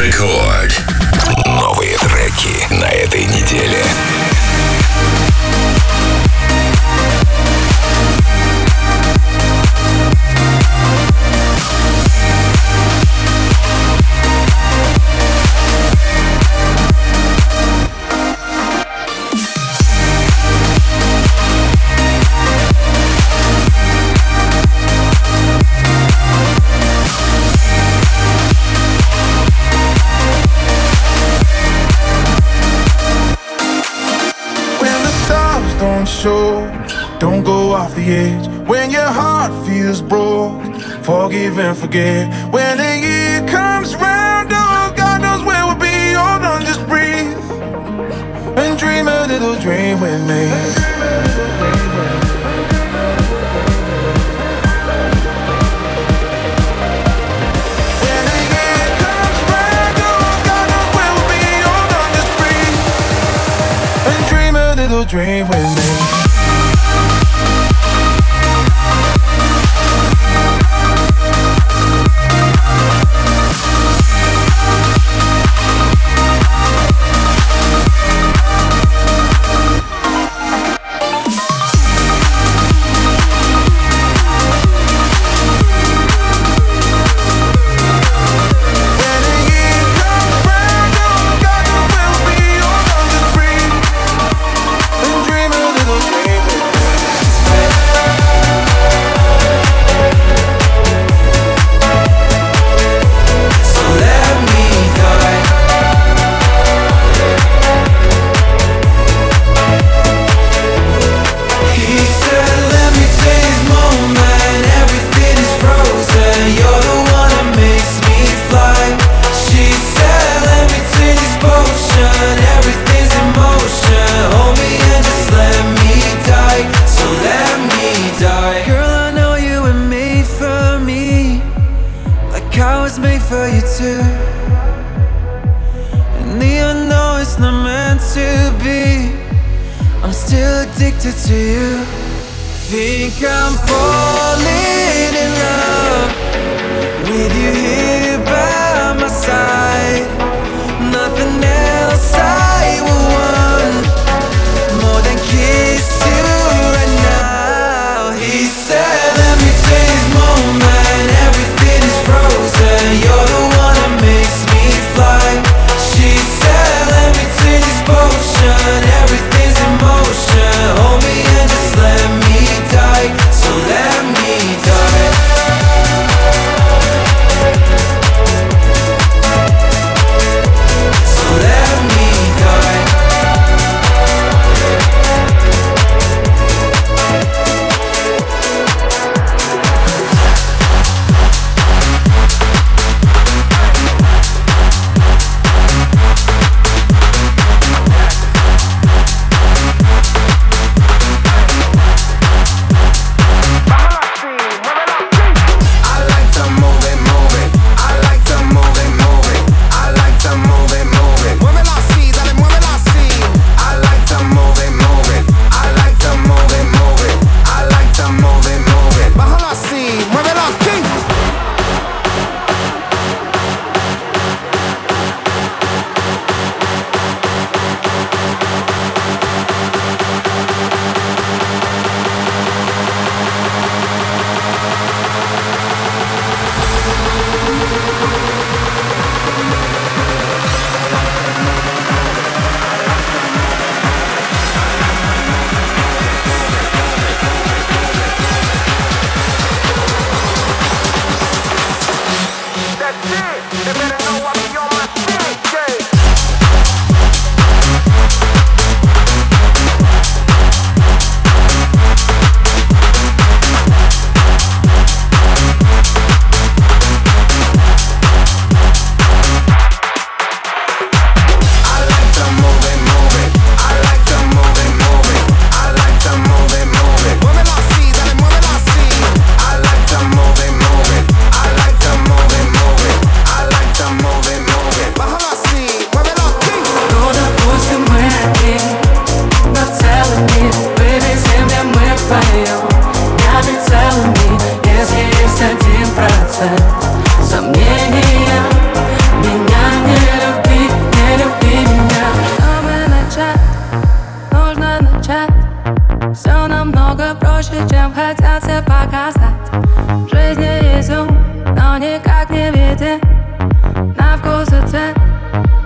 Рекорд. Новые треки на этой неделе. Don't go off the edge when your heart feels broke. Forgive and forget when the year comes round. Oh, God knows where we'll be. Hold on, just breathe and dream a little dream with me. When the year comes round, oh, God knows where we'll be. Hold on, just breathe and dream a little dream with me. To you, think I'm falling in love with you here by my side. Nothing else I will want more than kiss you right now. He said, let me take this moment, everything is frozen. You're the one that makes me fly. She said, let me take this potion, everything's in motion. Hold me and just let me die. So let me die. So let me die.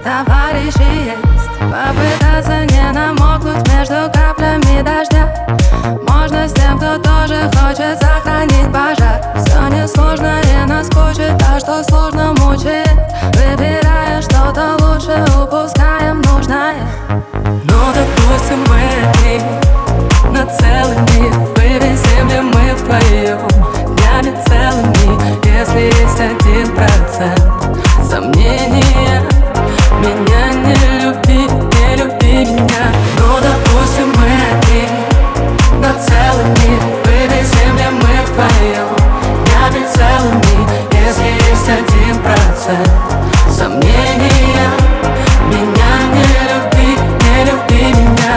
товарищи есть. Попытаться не намокнуть между каплями дождя. Можно с тем, кто тоже хочет сохранить пожар. Все несложно и наскучит, а что сложно мучает. Выбирая что-то лучше, упускаем нужное. Ну, допустим, мы одни на целый мир. Вывезем ли мы вдвоем днями целыми, если есть 1% сомнения? Меня не люби, не люби меня. Ну, допустим, мы одни на целый мир. Вывезем ли мы вдвоем днями целыми, если есть 1% сомнения? Меня не люби, не люби меня.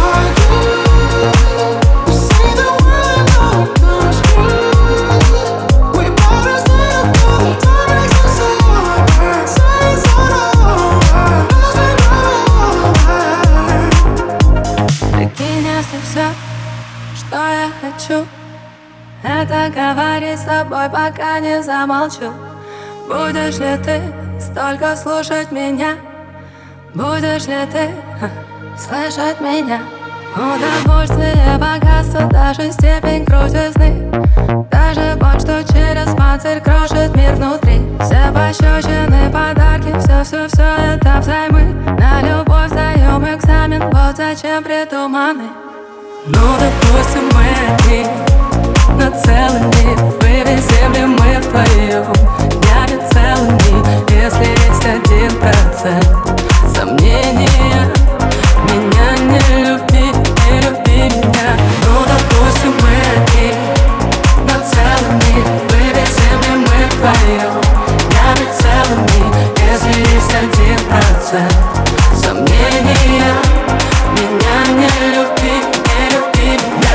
Прикинь, если все, что я хочу, это говорить с тобой, пока не замолчу. Будешь ли ты столько слушать меня? Будешь ли ты слышать меня? Удовольствие, богатство, даже степень крутизны, даже боль, что через панцирь крошит мир внутри. Все пощечины, подарки, все это взаймы. На любовь сдаем экзамен, вот зачем придуманы. Ну, допустим, мы одни на целый мир. Вывезем ли мы вдвоем днями целыми, если есть 1% сомнения? Меня не люби, не люби меня. Ну, допустим, мы одни на целый мир. Вывезем ли мы вдвоем днями целыми, если есть 1% сомнения? Меня не люби, не люби меня.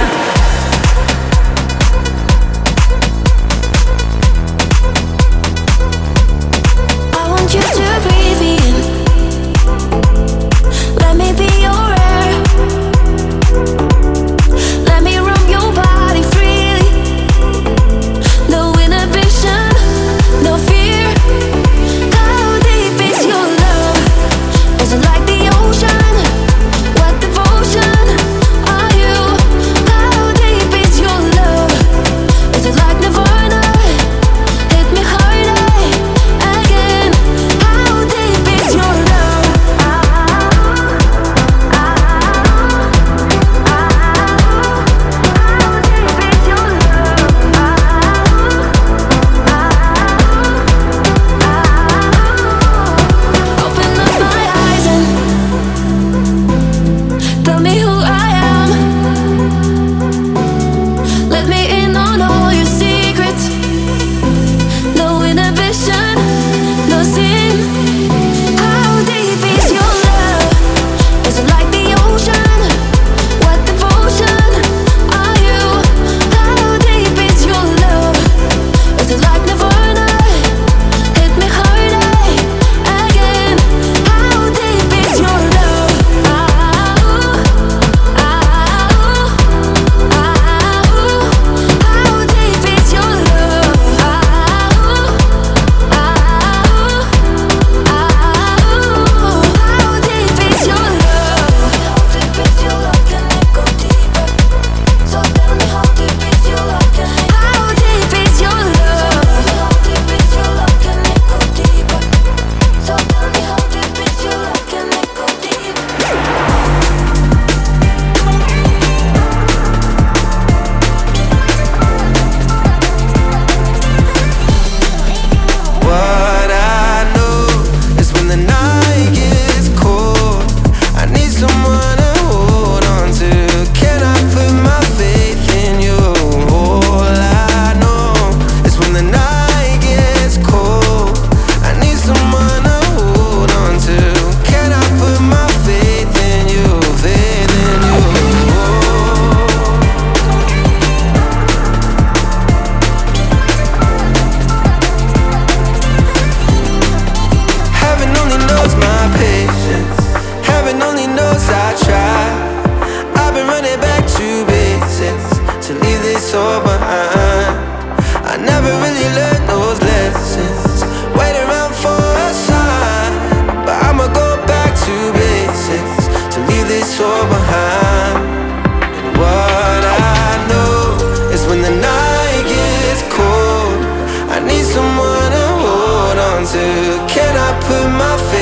I want put my